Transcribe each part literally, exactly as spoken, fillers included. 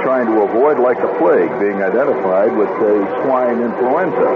trying to avoid, like the plague, being identified with a swine influenza.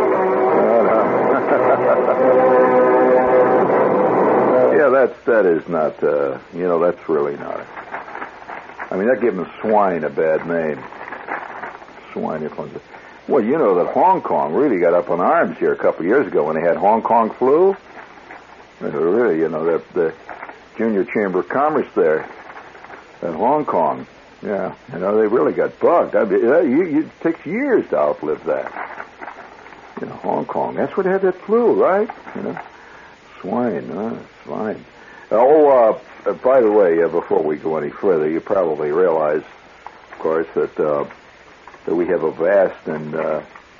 Yeah, that's, that is not, uh, you know, that's really not it. I mean, that gave them swine a bad name. Swine influenza. Well, you know that Hong Kong really got up in arms here a couple of years ago when they had Hong Kong flu. Really, you know, the, the Junior Chamber of Commerce there in Hong Kong. Yeah, you know, they really got bugged. I mean, you, you, it takes years to outlive that. You know, Hong Kong, that's where they had that flu, right? You know, swine, huh? Swine. Oh, uh, by the way, uh, before we go any further, you probably realize, of course, that uh, that we have a vast and uh,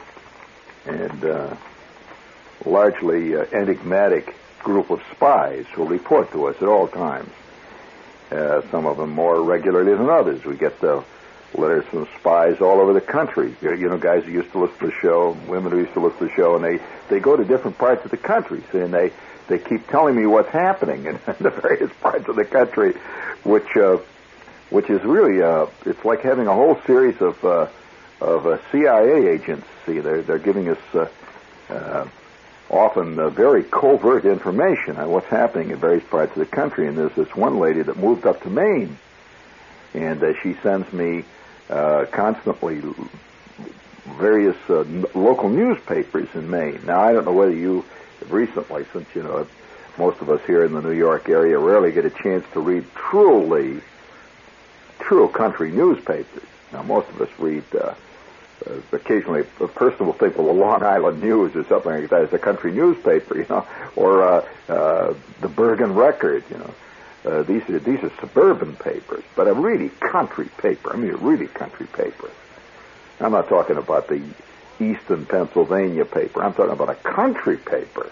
and uh, largely uh, enigmatic group of spies who report to us at all times. Uh, some of them more regularly than others. We get the letters from spies all over the country. You know, guys who used to listen to the show, women who used to listen to the show, and they, they go to different parts of the country, see, and they, they keep telling me what's happening in the various parts of the country, which uh, which is really, uh, it's like having a whole series of uh, of uh, C I A agents. See, they're, they're giving us uh, uh, often uh, very covert information on what's happening in various parts of the country. And there's this one lady that moved up to Maine, and uh, she sends me uh, constantly various uh, n- local newspapers in Maine. Now, I don't know whether you have recently, since, you know, most of us here in the New York area rarely get a chance to read truly, true country newspapers. Now, most of us read uh, Uh, occasionally, a person will think, well, the Long Island News or something like that is a country newspaper, you know, or uh, uh, the Bergen Record, you know. Uh, these are these are suburban papers, but a really country paper. I mean, a really country paper. I'm not talking about the Eastern Pennsylvania paper. I'm talking about a country paper,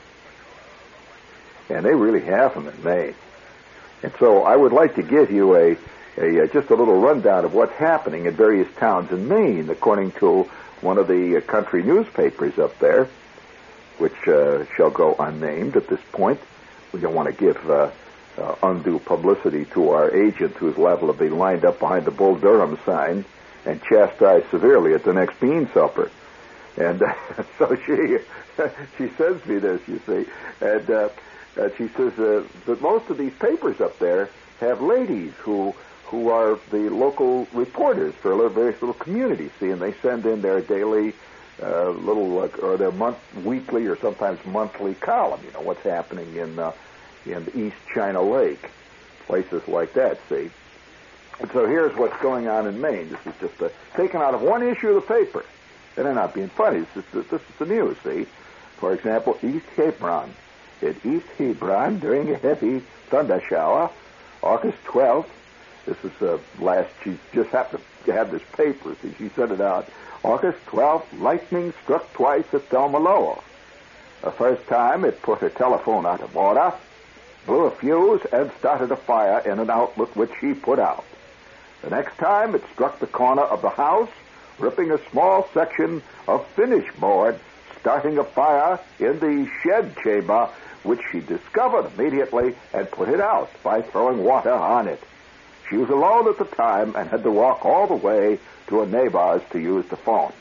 and they really have them in Maine. And so, I would like to give you a. A, uh, just a little rundown of what's happening in various towns in Maine, according to one of the uh, country newspapers up there, which uh, shall go unnamed at this point. We don't want to give uh, uh, undue publicity to our agent, who's liable to be lined up behind the Bull Durham sign and chastised severely at the next bean supper. And uh, so she she sends me this, you see, and uh, uh, she says uh, that most of these papers up there have ladies who who are the local reporters for various little communities, see, and they send in their daily uh, little, uh, or their month, weekly, or sometimes monthly column, you know, what's happening in uh, in East China Lake, places like that, see. And so here's what's going on in Maine. This is just uh, taken out of one issue of the paper. And they're not being funny. This is, this is the news, see. For example, East Hebron. In East Hebron, during a heavy thunder shower, August twelfth, this is uh, last, she just happened to have this paper, see, she sent it out. August twelfth, lightning struck twice at Thelma Lower. The first time, it put her telephone out of order, blew a fuse, and started a fire in an outlet which she put out. The next time, it struck the corner of the house, ripping a small section of finish board, starting a fire in the shed chamber, which she discovered immediately and put it out by throwing water on it. She was alone at the time and had to walk all the way to a neighbor's to use the phone.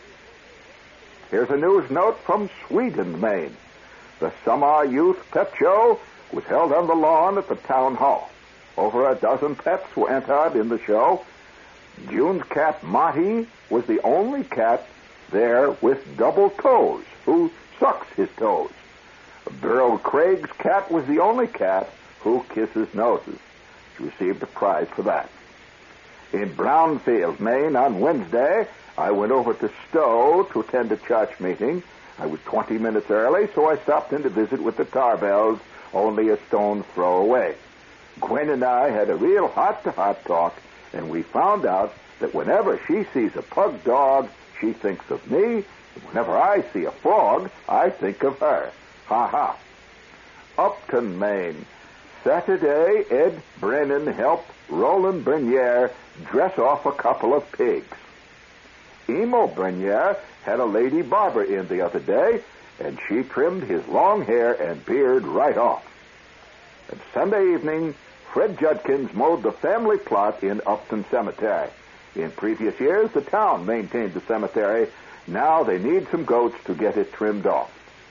Here's a news note from Sweden, Maine. The Summer Youth Pet Show was held on the lawn at the town hall. Over a dozen pets were entered in the show. June's cat, Marty, was the only cat there with double toes, who sucks his toes. Beryl Craig's cat was the only cat who kisses noses. She received a prize for that. In Brownfield, Maine, on Wednesday, I went over to Stowe to attend a church meeting. I was twenty minutes early, so I stopped in to visit with the Tarbells, only a stone's throw away. Gwen and I had a real heart-to-heart talk, and we found out that whenever she sees a pug dog, she thinks of me, and whenever I see a frog, I think of her. Ha ha. Upton, Maine. Saturday, Ed Brennan helped Roland Bernier dress off a couple of pigs. Emo Bernier had a lady barber in the other day, and she trimmed his long hair and beard right off. And Sunday evening, Fred Judkins mowed the family plot in Upton Cemetery. In previous years, the town maintained the cemetery. Now they need some goats to get it trimmed off.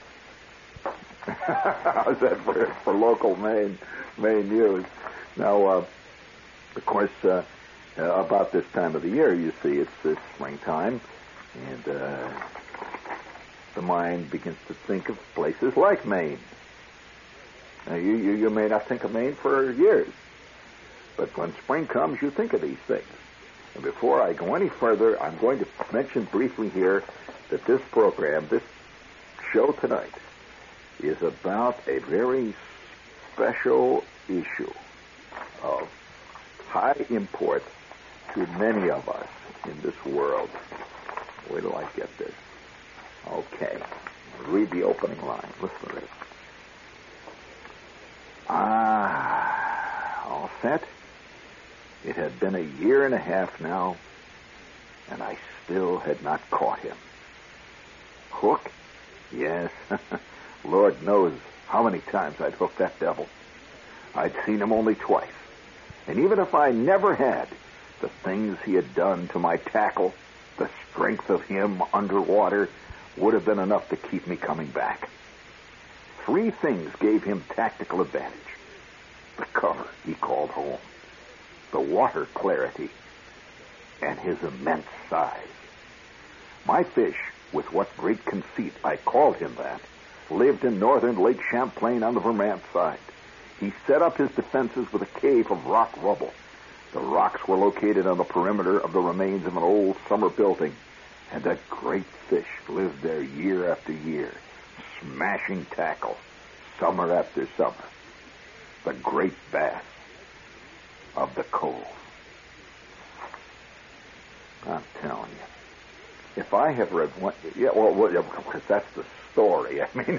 How's that for, for local Maine, Maine news? Now, uh, of course, uh, uh, about this time of the year, you see, it's, it's springtime, and uh, the mind begins to think of places like Maine. Now, you, you, you may not think of Maine for years, but when spring comes, you think of these things. And before I go any further, I'm going to mention briefly here that this program, this show tonight, is about a very special issue of high import to many of us in this world. Where do I get this? Okay. Read the opening line. Listen to this. Ah, all set? It had been a year and a half now, and I still had not caught him. Hook? Yes. Lord knows how many times I'd hooked that devil. I'd seen him only twice. And even if I never had, the things he had done to my tackle, the strength of him underwater, would have been enough to keep me coming back. Three things gave him tactical advantage. The cover he called home, the water clarity, and his immense size. My fish, with what great conceit I called him that, lived in northern Lake Champlain on the Vermont side. He set up his defenses with a cave of rock rubble. The rocks were located on the perimeter of the remains of an old summer building, and that great fish lived there year after year, smashing tackle, summer after summer. The great bass of the cove. I'm telling you, if I have read one, yeah, well, well because that's the story. I mean,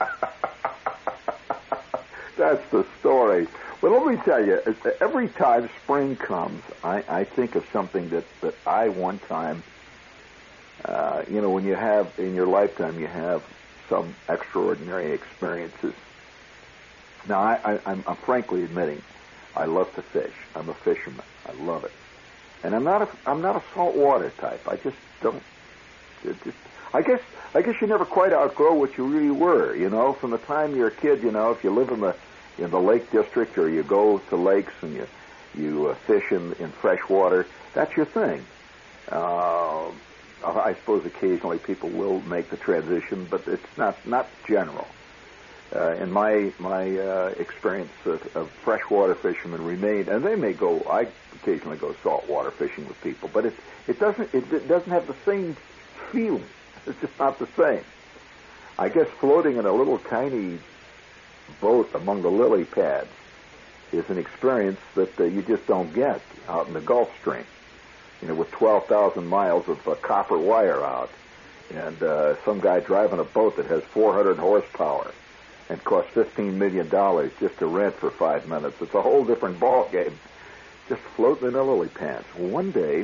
that's the story. But let me tell you, every time spring comes, I, I think of something that, that I one time, uh, you know, when you have, in your lifetime, you have some extraordinary experiences. Now, I, I, I'm, I'm frankly admitting, I love to fish. I'm a fisherman. I love it. And I'm not a, I'm not a saltwater type. I just don't, it just, I guess, I guess you never quite outgrow what you really were, you know, from the time you're a kid, you know, if you live in the, in the Lake District or you go to lakes and you, you uh, fish in, in fresh water, that's your thing. Uh, I suppose occasionally people will make the transition, but it's not, not general. Uh, in my my uh, experience of, of freshwater fishermen remain, and they may go. I occasionally go saltwater fishing with people, but it it doesn't it, it doesn't have the same feeling. It's just not the same. I guess floating in a little tiny boat among the lily pads is an experience that uh, you just don't get out in the Gulf Stream. You know, with twelve thousand miles of uh, copper wire out, and uh, some guy driving a boat that has four hundred horsepower. And cost fifteen million dollars just to rent for five minutes. It's a whole different ball game. Just floating in a lily pads. One day,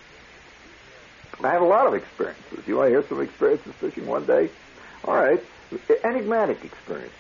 I have a lot of experiences. You want to hear some experiences fishing one day? All right. Enigmatic experiences.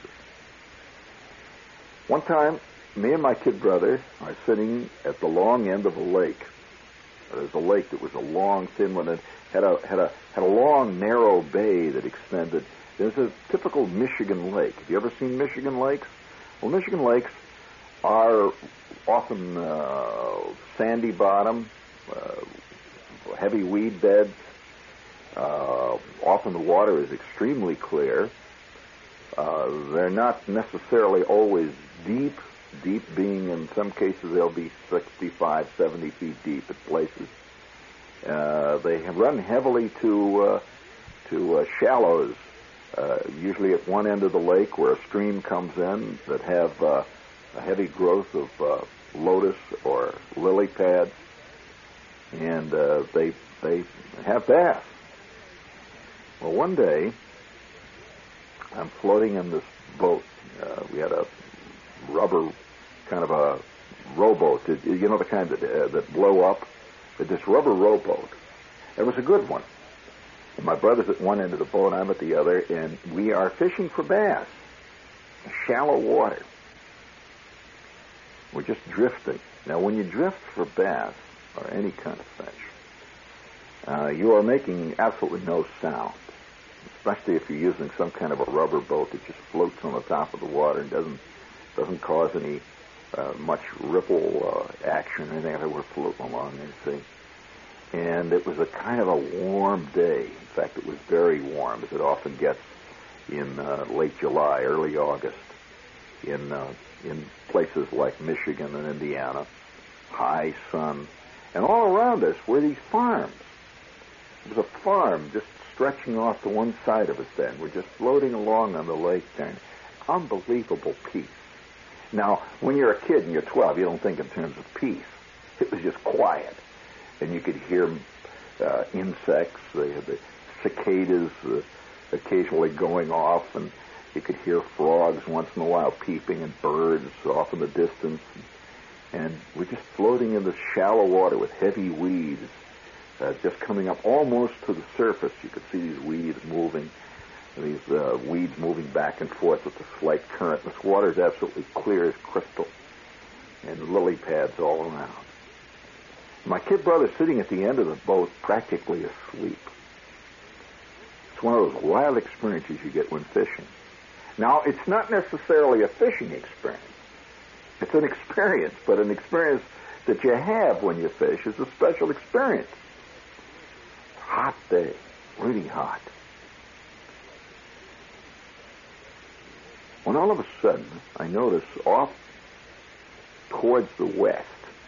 One time, me and my kid brother are sitting at the long end of a lake. There's a lake that was a long, thin one. It had a, had a, had a long, narrow bay that extended. There's a typical Michigan lake. Have you ever seen Michigan lakes? Well, Michigan lakes are often uh, sandy bottom, uh, heavy weed beds. Uh, often the water is extremely clear. Uh, they're not necessarily always deep, deep being in some cases they'll be sixty-five, seventy feet deep at places. Uh, they have run heavily to, uh, to uh, shallows. Uh, usually at one end of the lake where a stream comes in that have uh, a heavy growth of uh, lotus or lily pads, and uh, they they have bass. Well, one day I'm floating in this boat. Uh, we had a rubber kind of a rowboat, you know, the kind that uh, that blow up. But this rubber rowboat, it was a good one. And my brother's at one end of the boat, I'm at the other, and we are fishing for bass. Shallow water. We're just drifting. Now, when you drift for bass, or any kind of fish, uh, you are making absolutely no sound, especially if you're using some kind of a rubber boat that just floats on the top of the water and doesn't doesn't cause any uh, much ripple uh, action or anything. We're floating along there, see. And it was a kind of a warm day. In fact, it was very warm, as it often gets in uh, late July, early August, in uh, in places like Michigan and Indiana. High sun, and all around us were these farms. It was a farm just stretching off to one side of us then. We're just floating along on the lake there. Unbelievable peace. Now, when you're a kid and you're twelve, you don't think in terms of peace. It was just quiet. And you could hear uh, insects, the, the cicadas uh, occasionally going off, and you could hear frogs once in a while peeping, and birds off in the distance. And we're just floating in the shallow water with heavy weeds uh, just coming up almost to the surface. You could see these weeds moving, these uh, weeds moving back and forth with the slight current. This water is absolutely clear as crystal, and lily pads all around. My kid brother sitting at the end of the boat, practically asleep. It's one of those wild experiences you get when fishing. Now, it's not necessarily a fishing experience. It's an experience, but an experience that you have when you fish is a special experience. Hot day, really hot. When all of a sudden, I notice off towards the west,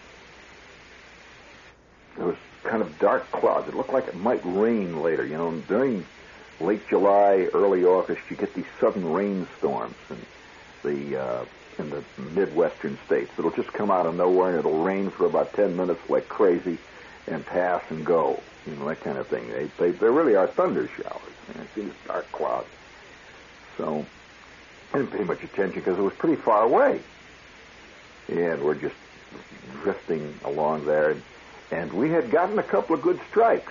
there was kind of dark clouds. It looked like it might rain later. You know, during late July, early August, you get these sudden rainstorms in the uh, in the Midwestern states. It'll just come out of nowhere, and it'll rain for about ten minutes like crazy and pass and go. You know, that kind of thing. They they, they really are thunder showers. And I see these dark clouds. So I didn't pay much attention because it was pretty far away. And we're just drifting along there. And, and we had gotten a couple of good strikes.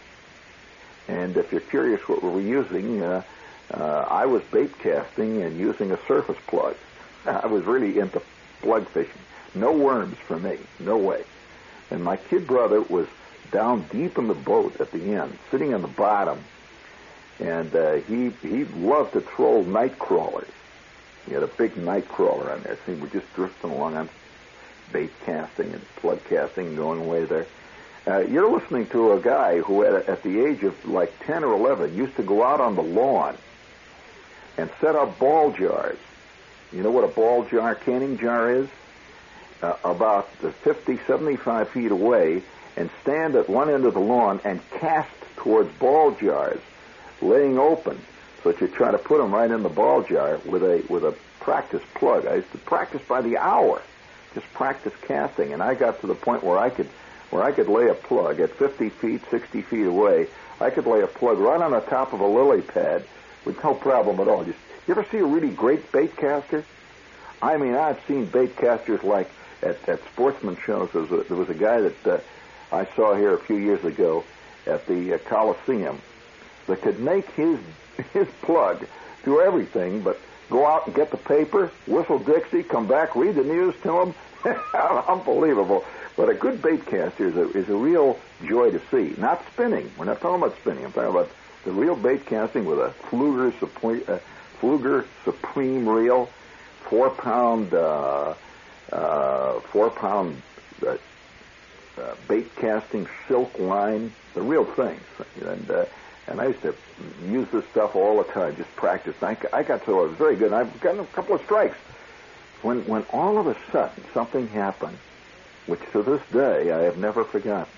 And if you're curious what we were using, uh, uh, I was bait casting and using a surface plug. I was really into plug fishing. No worms for me. No way. And my kid brother was down deep in the boat at the end, sitting on the bottom. And uh, he he loved to troll night crawlers. He had a big night crawler on there. See, we're just drifting along on bait casting and plug casting, going away there. Uh, you're listening to a guy who, at, at the age of like ten or eleven, used to go out on the lawn and set up ball jars. You know what a ball jar, canning jar is? Uh, about fifty, seventy-five feet away, and stand at one end of the lawn and cast towards ball jars, laying open, so that you try to put them right in the ball jar with a with a practice plug. I used to practice by the hour, just practice casting, and I got to the point where I could where I could lay a plug at fifty feet, sixty feet away. I could lay a plug right on the top of a lily pad with no problem at all. Just, you ever see a really great bait caster? I mean, I've seen bait casters like at, at sportsman shows. There was a, there was a guy that uh, I saw here a few years ago at the uh, Coliseum that could make his his plug do everything but go out and get the paper, whistle Dixie, come back, read the news to him. Unbelievable. But a good bait caster is a, is a real joy to see. Not spinning. We're not talking about spinning. I'm talking about the real bait casting with a Fluger, uh, Fluger Supreme reel, four pound, uh, uh, four pound uh, uh, bait casting silk line, the real thing. And uh, and I used to use this stuff all the time, just practice. I, I got so I was very good. And I've gotten a couple of strikes. When when all of a sudden something happened, which to this day I have never forgotten.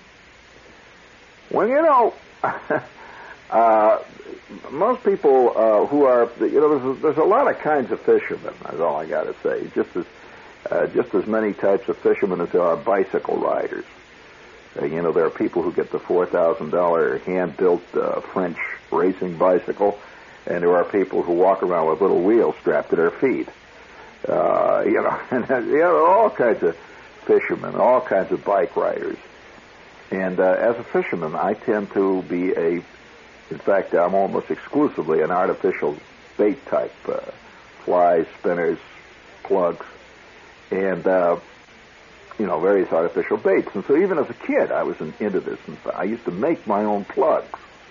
When, you know, uh, most people uh, who are, you know, there's a, there's a lot of kinds of fishermen, that's all I got to say. Just as, uh, just as many types of fishermen as there are bicycle riders. Uh, you know, there are people who get the four thousand dollars hand-built uh, French racing bicycle, and there are people who walk around with little wheels strapped to their feet. Uh, you know, and you know, all kinds of fishermen, all kinds of bike riders. And uh, as a fisherman, I tend to be a, in fact, I'm almost exclusively an artificial bait type, uh, flies, spinners, plugs. And uh, you know, various artificial baits. And so even as a kid, I was in, into this. And I used to make my own plugs.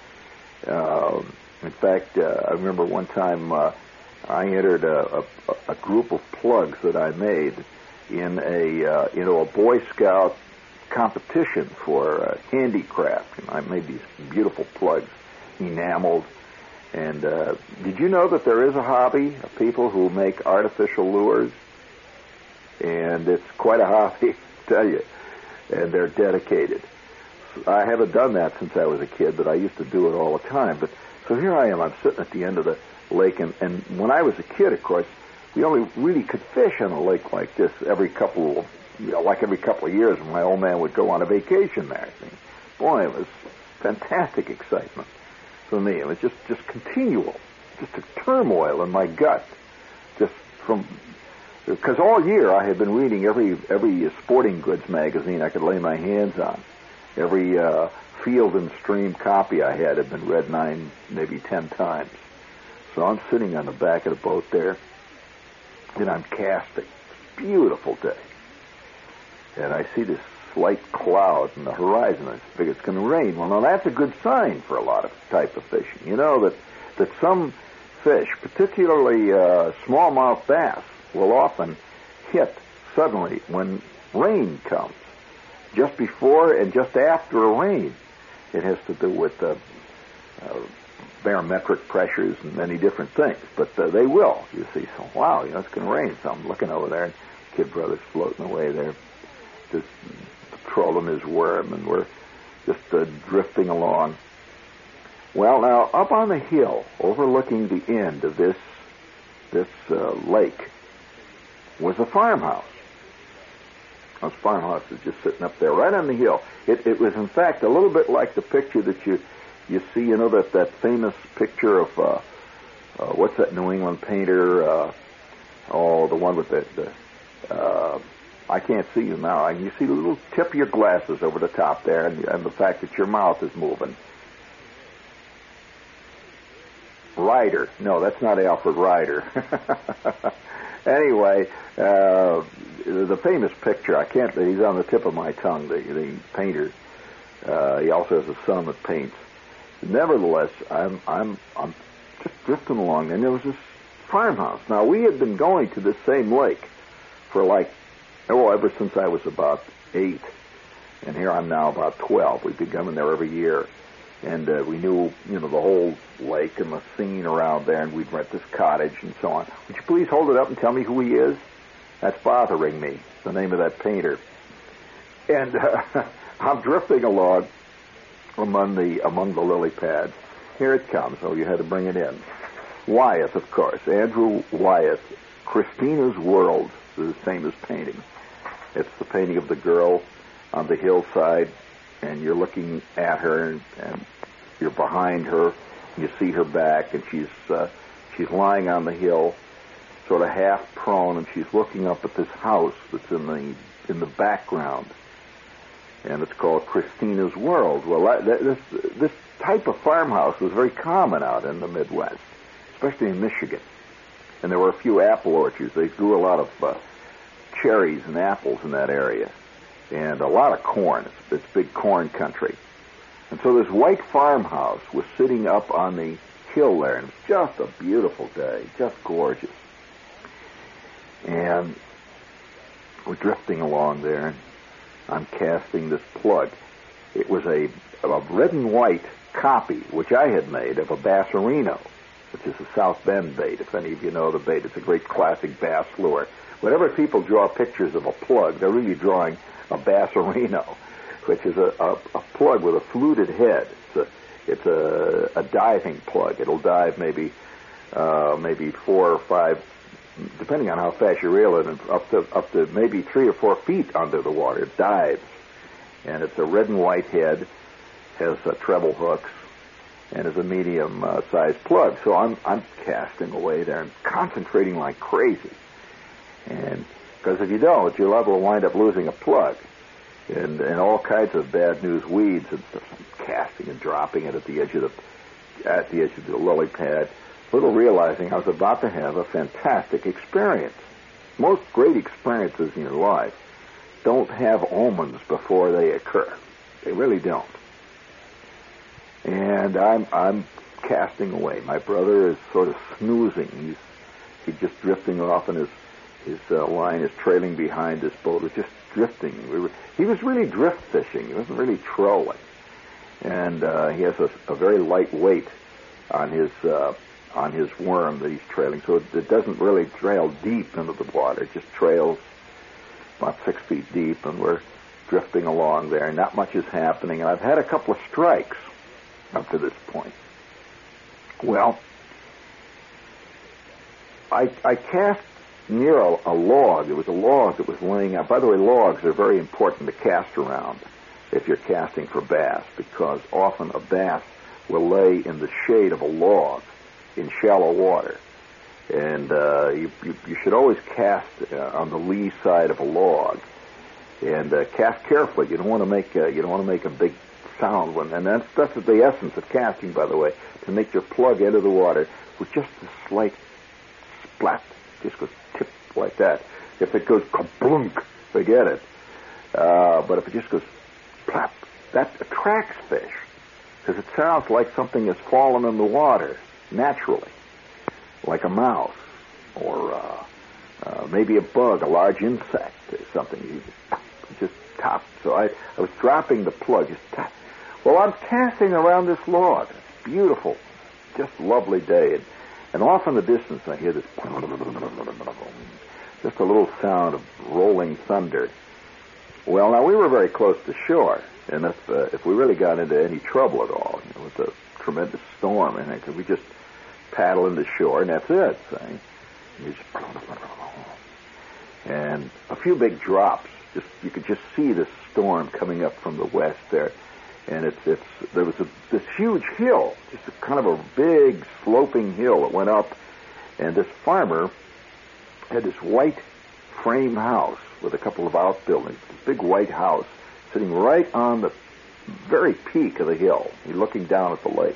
Uh, in fact, uh, I remember one time uh, I entered a, a, a group of plugs that I made in a, uh, you know, a Boy Scout competition for uh, handicraft. And I made these beautiful plugs, enameled. And uh, did you know that there is a hobby of people who make artificial lures? And it's quite a hobby, I tell you. And they're dedicated. I haven't done that since I was a kid, but I used to do it all the time. But so here I am. I'm sitting at the end of the lake, and, and when I was a kid, of course, we only really could fish on a lake like this every couple of, you know, like every couple of years when my old man would go on a vacation there. Boy, it was fantastic excitement for me. It was just, just continual, just a turmoil in my gut, just from, because all year I had been reading every every sporting goods magazine I could lay my hands on. Every uh, Field and Stream copy I had had been read nine, maybe ten times. So I'm sitting on the back of the boat there, and I'm casting. It's a beautiful day. And I see this slight cloud in the horizon. I figure it's going to rain. Well, now that's a good sign for a lot of type of fishing. You know that, that some fish, particularly uh, smallmouth bass, will often hit suddenly when rain comes. Just before and just after a rain. It has to do with uh, uh, barometric pressures and many different things. But uh, they will, you see. So, wow, you know, it's going to rain. So I'm looking over there, and Kid Brother's floating away there, just trolling his worm, and we're just uh, drifting along. Well, now, up on the hill, overlooking the end of this, this uh, lake, was a farmhouse. Those farmhouses just sitting up there, right on the hill. It, it was, in fact, a little bit like the picture that you you see, you know, that, that famous picture of, uh, uh, what's that New England painter, uh, oh, the one with the, the uh, I can't see you now. I, you see the little tip of your glasses over the top there, and, and the fact that your mouth is moving. Ryder. No, that's not Alfred Ryder. Anyway, uh, the famous picture, I can't, he's on the tip of my tongue, the, the painter. Uh, he also has a son that paints. Nevertheless, I'm, I'm, I'm just drifting along, and there was this farmhouse. Now, we had been going to this same lake for like, oh, ever since I was about eight, and here I'm now about twelve. We've been coming there every year. And uh, we knew, you know, the whole lake and the scene around there, and we'd rent this cottage and so on. Would you please hold it up and tell me who he is? That's bothering me, the name of that painter. And uh, I'm drifting along among the among the lily pads. Here it comes. Oh, you had to bring it in. Wyeth, of course. Andrew Wyeth. Christina's World is his famous painting. It's the painting of the girl on the hillside, and you're looking at her, and, and you're behind her. You see her back, and she's uh, she's lying on the hill, sort of half prone, and she's looking up at this house that's in the in the background, and it's called Christina's World. Well, that, this this type of farmhouse was very common out in the Midwest, especially in Michigan, and there were a few apple orchards. They grew a lot of uh, cherries and apples in that area. And a lot of corn. It's, it's big corn country. And so this white farmhouse was sitting up on the hill there, and it was just a beautiful day, just gorgeous. And we're drifting along there, and I'm casting this plug. It was a, a red and white copy, which I had made, of a Bassarino, which is a South Bend bait. If any of you know the bait, it's a great classic bass lure. Whenever people draw pictures of a plug, they're really drawing a Bassarino, which is a, a, a plug with a fluted head. It's a it's a, a diving plug. It'll dive maybe uh, maybe four or five, depending on how fast you reel it, and up to up to maybe three or four feet under the water. It dives, and it's a red and white head, has uh, treble hooks, and is a medium uh, sized plug. So I'm I'm casting away there and concentrating like crazy, and because if you don't, you're liable to wind up losing a plug, and and all kinds of bad news weeds and stuff. I'm casting and dropping it at the edge of the at the edge of the lily pad, little realizing I was about to have a fantastic experience. Most great experiences in your life don't have omens before they occur. They really don't. And I'm I'm casting away. My brother is sort of snoozing. He's he's just drifting off, and his his uh, line is trailing behind this boat. It's just drifting. We were, he was really drift fishing. He wasn't really trolling. And uh, he has a, a very light weight on his uh, on his worm that he's trailing, so it, it doesn't really trail deep into the water. It just trails about six feet deep, and we're drifting along there. Not much is happening. And I've had a couple of strikes up to this point. Well, I, I cast near a, a log. It was a log that was laying out. By the way, logs are very important to cast around if you're casting for bass, because often a bass will lay in the shade of a log in shallow water. And uh, you, you, you should always cast uh, on the lee side of a log, and uh, cast carefully. You don't want to make uh, you don't want to make a big sound when, and that's that's the essence of casting, by the way, to make your plug into the water with just a slight splat, just goes tip like that. If it goes kablunk, forget it. Uh, but if it just goes plap, that attracts fish, because it sounds like something has fallen in the water naturally, like a mouse or uh, uh, maybe a bug, a large insect or something. You just tap. So I, I was dropping the plug, just tap. Well, I'm casting around this log. It's beautiful, just lovely day. And, and off in the distance, I hear this, just a little sound of rolling thunder. Well, now we were very close to shore, and if uh, if we really got into any trouble at all, you know, with a tremendous storm, and I could we just paddle into shore, and that's it. See? And, just, and a few big drops. Just you could just see this storm coming up from the west there, and it's it's there was a, this huge hill, just a, kind of a big sloping hill that went up, and this farmer had this white frame house with a couple of outbuildings, this big white house sitting right on the very peak of the hill, looking down at the lake.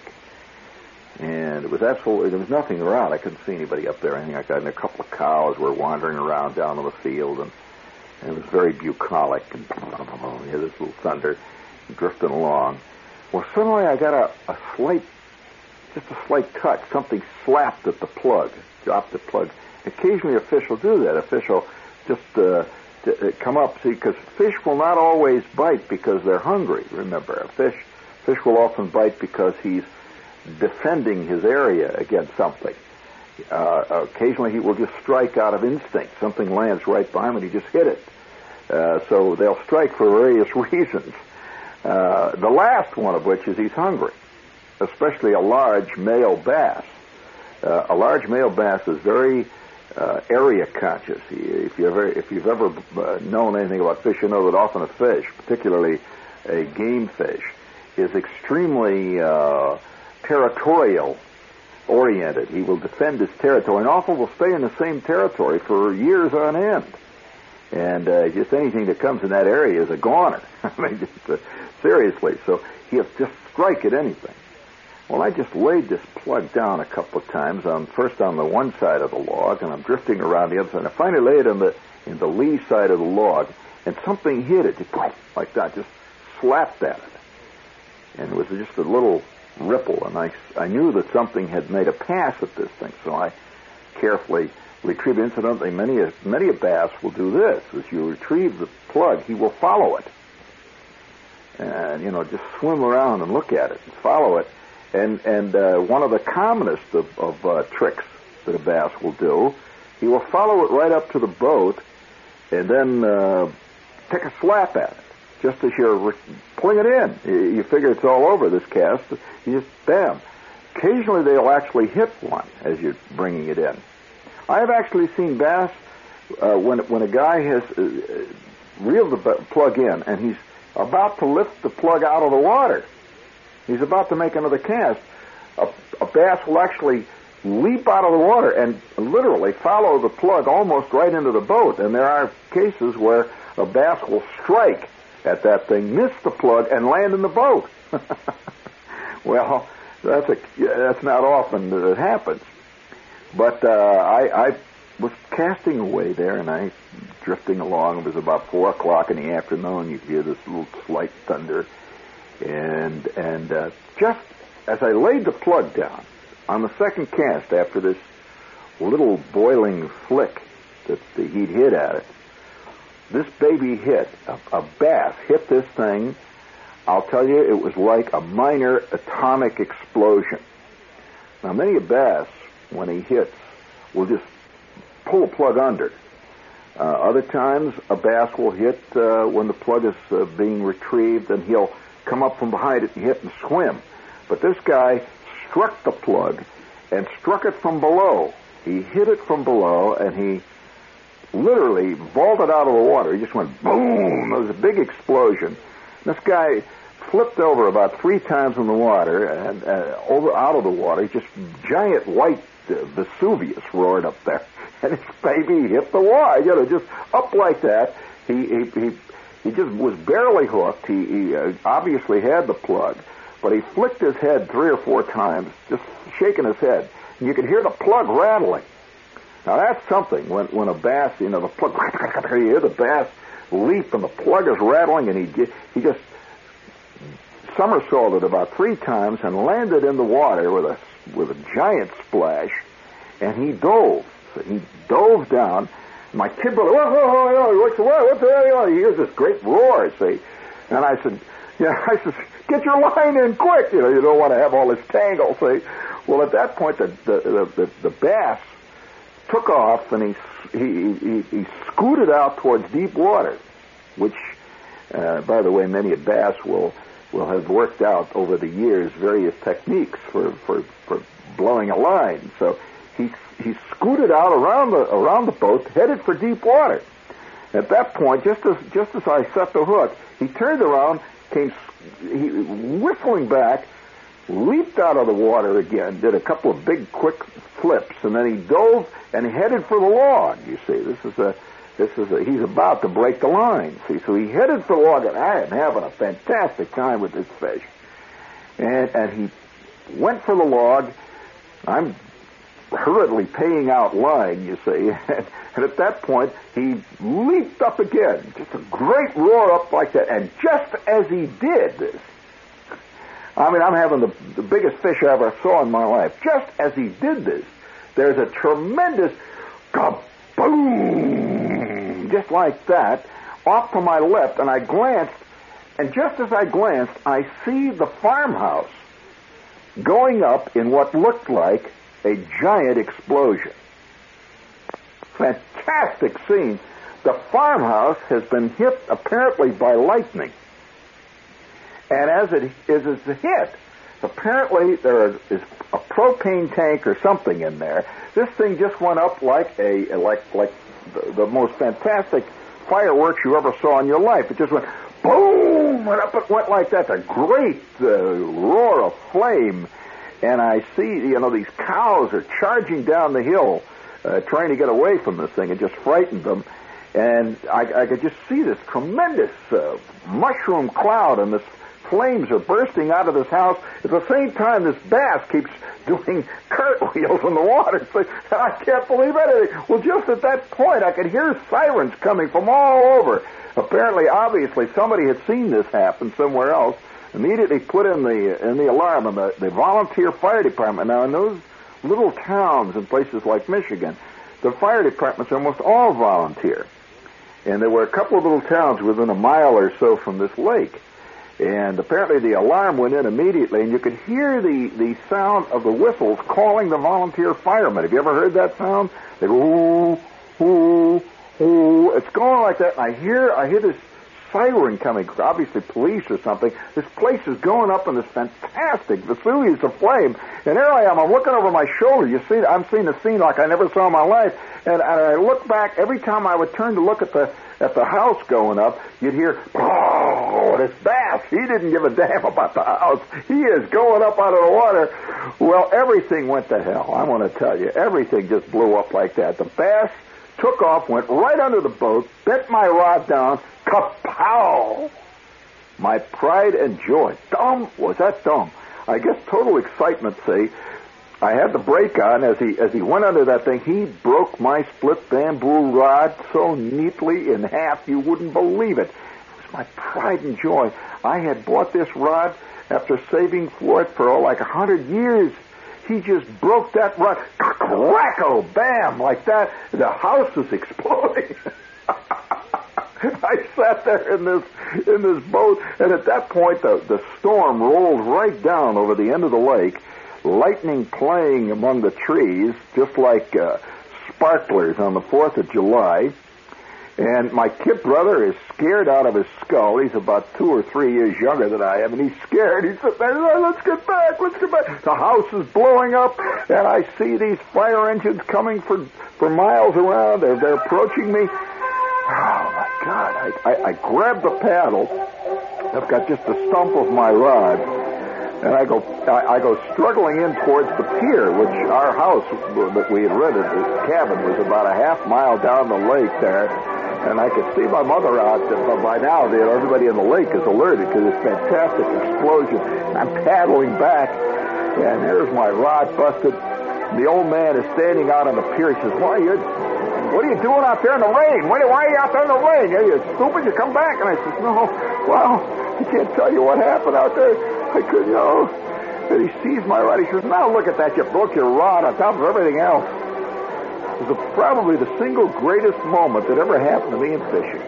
And it was absolutely, there was nothing around. I couldn't see anybody up there or anything like that. And a couple of cows were wandering around down in the field, and, and it was very bucolic, and you hear this little thunder drifting along. Well, suddenly I got a, a slight, just a slight touch. Something slapped at the plug, dropped the plug. Occasionally a fish will do that. A fish will just uh, to, uh, come up, see, because fish will not always bite because they're hungry. Remember, a fish, fish will often bite because he's defending his area against something. Uh, occasionally he will just strike out of instinct. Something lands right by him and he just hit it. Uh, so they'll strike for various reasons. Uh, the last one of which is he's hungry, especially a large male bass. Uh, a large male bass is very uh, area conscious. He, if you ever, if you've ever uh, known anything about fish, you know that often a fish, particularly a game fish, is extremely uh, territorial oriented. He will defend his territory, and often will stay in the same territory for years on end. And uh, just anything that comes in that area is a goner. I mean, just, uh, seriously. So he'll just strike at anything. Well, I just laid this plug down a couple of times, on first on the one side of the log, and I'm drifting around the other side. And I finally laid it on the in the lee side of the log, and something hit it, just like that, just slapped at it. And it was just a little ripple, and I, I knew that something had made a pass at this thing, so I carefully retrieved. Incidentally, many a, many a bass will do this. As you retrieve the plug, he will follow it. And, you know, just swim around and look at it and follow it. And and uh, one of the commonest of, of uh, tricks that a bass will do, he will follow it right up to the boat and then uh, take a slap at it. Just as you're re- pulling it in. You, you figure it's all over, this cast. You just, bam. Occasionally they'll actually hit one as you're bringing it in. I have actually seen bass uh, when when a guy has uh, reeled the plug in and he's about to lift the plug out of the water. He's about to make another cast. A, a bass will actually leap out of the water and literally follow the plug almost right into the boat. And there are cases where a bass will strike at that thing, miss the plug, and land in the boat. Well, that's a that's not often that it happens. But uh, I, I was casting away there, and I drifting along. It was about four o'clock in the afternoon. You could hear this little slight thunder. And, and uh, just as I laid the plug down on the second cast after this little boiling flick that the heat hit at it, this baby hit, a, a bass hit this thing. I'll tell you, it was like a minor atomic explosion. Now, many a bass, when he hits, will just pull a plug under. Uh, other times, a bass will hit uh, when the plug is uh, being retrieved, and he'll come up from behind it and hit and swim. But this guy struck the plug and struck it from below. He hit it from below, and he literally vaulted out of the water. He just went boom. There was a big explosion. This guy flipped over about three times in the water and uh, over out of the water. Just giant white uh, Vesuvius roared up there, and his baby hit the water. You know, just up like that. He he he, he just was barely hooked. He, he uh, obviously had the plug, but he flicked his head three or four times, just shaking his head, and you could hear the plug rattling. Now that's something. When when a bass, you know, the plug, you hear the bass leap and the plug is rattling, and he he just somersaulted about three times and landed in the water with a with a giant splash, and he dove. So he dove down. My kid brother, whoa, whoa, whoa, what's the what? What's the hell? He hears this great roar. See, and I said, yeah, I said, get your line in quick. You know, you don't want to have all this tangle. See, well, at that point, the the the, the, the bass took off, and he, he he he scooted out towards deep water, which, uh, by the way, many a bass will will have worked out over the years various techniques for, for, for blowing a line. So he he scooted out around the around the boat, headed for deep water. At that point, just as just as I set the hook, he turned around, came he, whistling back, leaped out of the water again, did a couple of big quick flips, and then he dove and headed for the log. You see, this is a, this is a, he's about to break the line. See, so he headed for the log, and I am having a fantastic time with this fish. And and he went for the log. I'm hurriedly paying out line, you see, and, and at that point he leaped up again, just a great roar up like that. And just as he did this, I mean, I'm having the, the biggest fish I ever saw in my life. Just as he did this, there's a tremendous kaboom, just like that, off to my left, and I glanced, and just as I glanced, I see the farmhouse going up in what looked like a giant explosion. Fantastic scene. The farmhouse has been hit apparently by lightning. And as it is as it hit, apparently there is a propane tank or something in there. This thing just went up like a like like the, the most fantastic fireworks you ever saw in your life. It just went boom, and up it went like that. A great uh, roar of flame. And I see, you know, these cows are charging down the hill, uh, trying to get away from this thing. It just frightened them. And I, I could just see this tremendous uh, mushroom cloud, and this flames are bursting out of this house. At the same time, this bass keeps doing cartwheels in the water. So I can't believe anything. Well, just at that point, I could hear sirens coming from all over. Apparently, obviously, somebody had seen this happen somewhere else. Immediately put in the in the alarm, and the, the volunteer fire department. Now, in those little towns in places like Michigan, the fire departments are almost all volunteer. And there were a couple of little towns within a mile or so from this lake. And apparently the alarm went in immediately, and you could hear the, the sound of the whistles calling the volunteer firemen. Have you ever heard that sound? They go, ooh, ooh, ooh. It's going like that, and I hear, I hear this siren coming, obviously police or something. This place is going up in this fantastic Vesuvius of flame, and there I am. I'm looking over my shoulder. You see, I'm seeing a scene like I never saw in my life, and, and I look back. Every time I would turn to look at the at the house going up, you'd hear, oh, this bass. He didn't give a damn about the house. He is going up out of the water. Well, everything went to hell. I want to tell you, everything just blew up like that. The bass took off, went right under the boat, bent my rod down, kapow! My pride and joy. Dumb? Was that dumb? I guess total excitement, see. I had the brake on. As he as he went under that thing, he broke my split bamboo rod so neatly in half you wouldn't believe it. It was my pride and joy. I had bought this rod after saving for it for oh, like a hundred years. He just broke that rod, crackle, bam, like that. The house was exploding. I sat there in this in this boat, and at that point, the, the storm rolled right down over the end of the lake, lightning playing among the trees, just like uh, sparklers on the fourth of July. And my kid brother is scared out of his skull. He's about two or three years younger than I am, and he's scared. He's sitting there, oh, let's get back, let's get back. The house is blowing up, and I see these fire engines coming for, for miles around. They're, they're approaching me. Oh, my God. I, I, I grab the paddle. I've got just the stump of my rod, and I go I, I go struggling in towards the pier, which our house that we had rented, the cabin, was about a half mile down the lake there. And I could see my mother out there. But by now, you know, everybody in the lake is alerted to this fantastic explosion. I'm paddling back, and there's my rod busted. The old man is standing out on the pier. He says, "Why, you, what are you doing out there in the rain? Why, why are you out there in the rain? Are you stupid? You come back." And I says, "No, well, I can't tell you what happened out there. I couldn't, you know." And he sees my rod. He says, "Now look at that. You broke your rod on top of everything else." It was probably the single greatest moment that ever happened to me in fishing.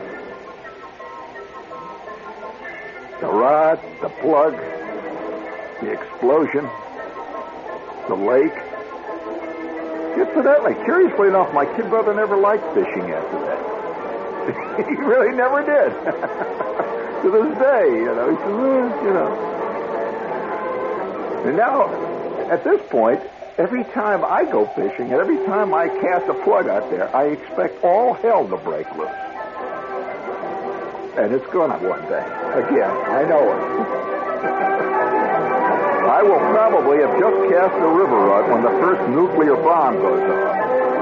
The rod, the plug, the explosion, the lake. Incidentally, curiously enough, my kid brother never liked fishing after that. He really never did. To this day, you know, he says, eh, you know. And now, at this point, every time I go fishing, and every time I cast a plug out there, I expect all hell to break loose. And it's going to one day. Again, I know it. I will probably have just cast a river rod when the first nuclear bomb goes off.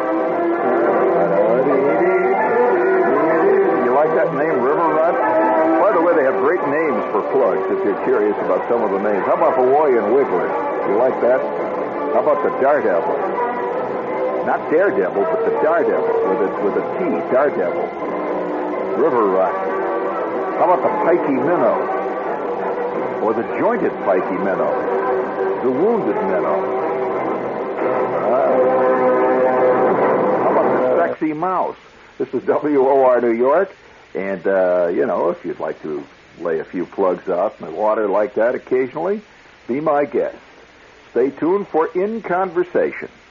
You like that name, River Rod? By the way, they have great names for plugs, if you're curious about some of the names. How about Hawaiian Wiggler? You like that? How about the Daredevil? Not Daredevil, but the Daredevil with a, with a T, Daredevil. River Rock. How about the Pikey Minnow? Or the Jointed Pikey Minnow? The Wounded Minnow? Uh, how about the Sexy Mouse? This is W O R New York, and, uh, you know, if you'd like to lay a few plugs out in the water like that occasionally, be my guest. Stay tuned for In Conversation.